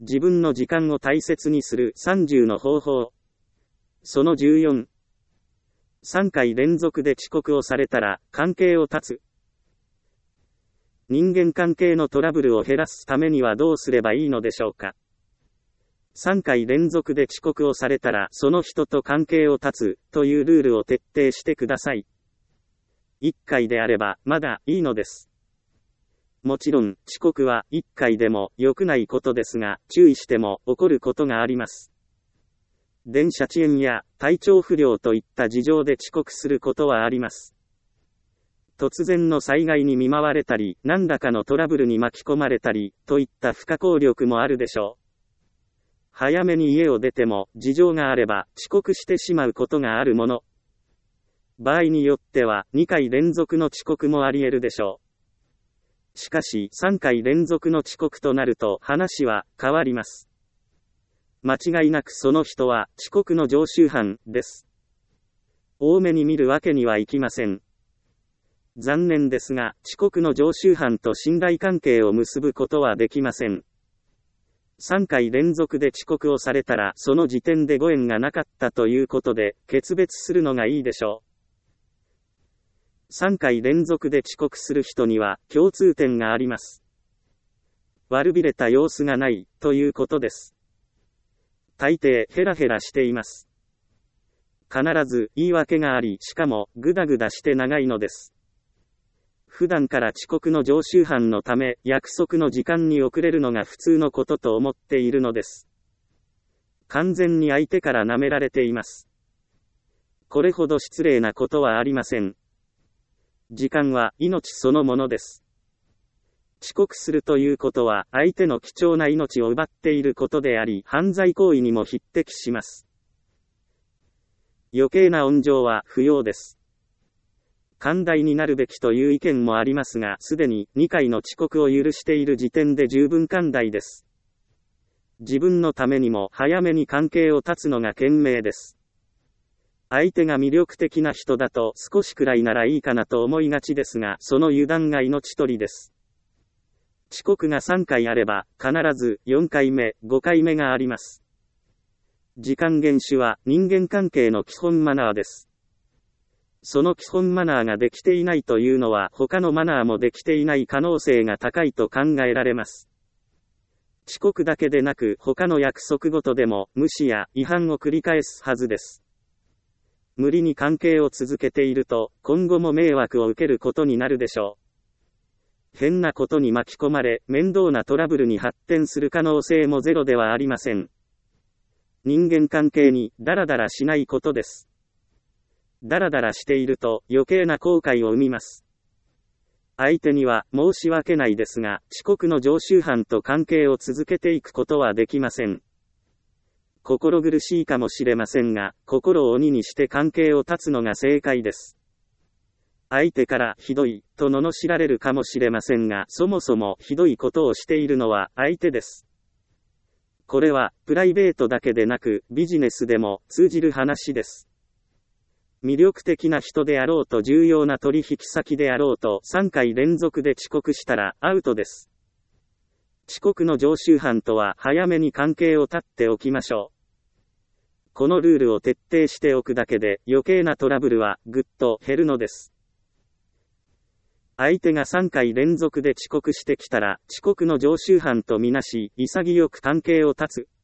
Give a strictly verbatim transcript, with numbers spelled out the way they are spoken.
自分の時間を大切にするさんじゅうの方法。そのじゅうよん。さんかい連続で遅刻をされたら関係を断つ。人間関係のトラブルを減らすためにはどうすればいいのでしょうか。さんかい連続で遅刻をされたらその人と関係を断つというルールを徹底してください。いっかいであればまだいいのです。もちろん遅刻はいっかいでも良くないことですが、注意しても起こることがあります。電車遅延や体調不良といった事情で遅刻することはあります。突然の災害に見舞われたり、何らかのトラブルに巻き込まれたりといった不可抗力もあるでしょう。早めに家を出ても事情があれば遅刻してしまうことがあるもの。場合によってはにかい連続の遅刻もあり得るでしょう。しかしさんかい連続の遅刻となると話は変わります。間違いなくその人は遅刻の常習犯です。多めに見るわけにはいきません。残念ですが遅刻の常習犯と信頼関係を結ぶことはできません。さんかい連続で遅刻をされたらその時点でご縁がなかったということで決別するのがいいでしょう。さんかい連続で遅刻する人には共通点があります。悪びれた様子がないということです。大抵ヘラヘラしています。必ず言い訳があり、しかもグダグダして長いのです。普段から遅刻の常習犯のため約束の時間に遅れるのが普通のことと思っているのです。完全に相手から舐められています。これほど失礼なことはありません。時間は命そのものです。遅刻するということは相手の貴重な命を奪っていることであり、犯罪行為にも匹敵します。余計な温情は不要です。寛大になるべきという意見もありますが、すでににかいの遅刻を許している時点で十分寛大です。自分のためにも早めに関係を断つのが賢明です。相手が魅力的な人だと少しくらいならいいかなと思いがちですが、その油断が命取りです。遅刻がさんかいあれば必ずよんかいめ、ごかいめがあります。時間厳守は人間関係の基本マナーです。その基本マナーができていないというのは他のマナーもできていない可能性が高いと考えられます。遅刻だけでなく他の約束事でも無視や違反を繰り返すはずです。無理に関係を続けていると今後も迷惑を受けることになるでしょう。変なことに巻き込まれ面倒なトラブルに発展する可能性もゼロではありません。人間関係にダラダラしないことです。ダラダラしていると余計な後悔を生みます。相手には申し訳ないですが、遅刻の常習犯と関係を続けていくことはできません。心苦しいかもしれませんが、心を鬼にして関係を断つのが正解です。相手からひどいと罵られるかもしれませんが、そもそもひどいことをしているのは相手です。これはプライベートだけでなくビジネスでも通じる話です。魅力的な人であろうと重要な取引先であろうとさんかい連続で遅刻したらアウトです。遅刻の常習犯とは早めに関係を断っておきましょう。このルールを徹底しておくだけで余計なトラブルはぐっと減るのです。相手がさんかい連続で遅刻してきたら遅刻の常習犯とみなし、潔く関係を断つ。